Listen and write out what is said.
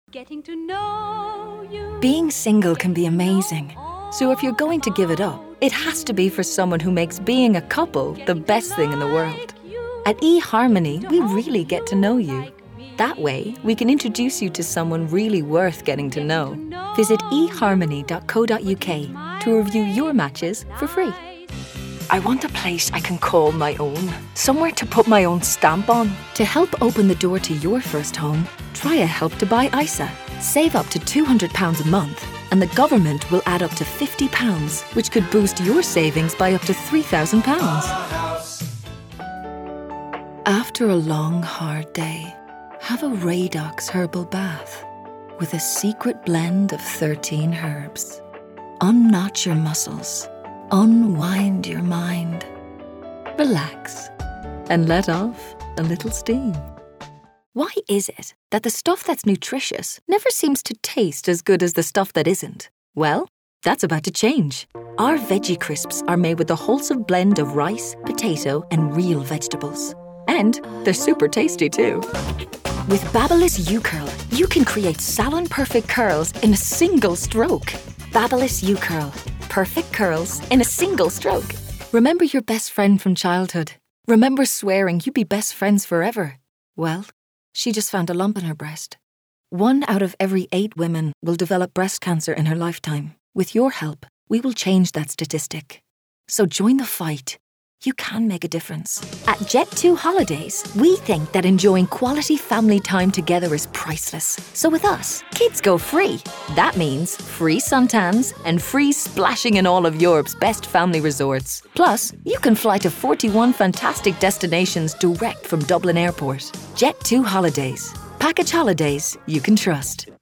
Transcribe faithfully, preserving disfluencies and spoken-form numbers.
Getting to know you. Being single can be amazing. So if you're going to give it up, it has to be for someone who makes being a couple the best thing in the world. At eHarmony, we really get to know you. That way, we can introduce you to someone really worth getting to know. Visit e harmony dot co dot u k to review your matches for free. I want a place I can call my own. Somewhere to put my own stamp on. To help open the door to your first home, try a Help to Buy I S A. Save up to two hundred pounds a month, and the government will add up to fifty pounds, which could boost your savings by up to three thousand pounds. After a long, hard day, have a Radox herbal bath with a secret blend of thirteen herbs. Unknot your muscles. Unwind your mind. Relax and let off a little steam. Why is it that the stuff that's nutritious never seems to taste as good as the stuff that isn't? Well, that's about to change. Our Veggie Crisps are made with a wholesome blend of rice, potato, and real vegetables. And they're super tasty too. With Babyliss U-Curl, you can create salon-perfect curls in a single stroke. Babyliss U-Curl. Perfect curls in a single stroke. Remember your best friend from childhood? Remember swearing you'd be best friends forever? Well, she just found a lump in her breast. One out of every eight women will develop breast cancer in her lifetime. With your help, we will change that statistic. So join the fight. You can make a difference. At Jet two Holidays, we think that enjoying quality family time together is priceless. So with us, kids go free. That means free suntans and free splashing in all of Europe's best family resorts. Plus, you can fly to forty-one fantastic destinations direct from Dublin Airport. Jet two Holidays. Package holidays you can trust.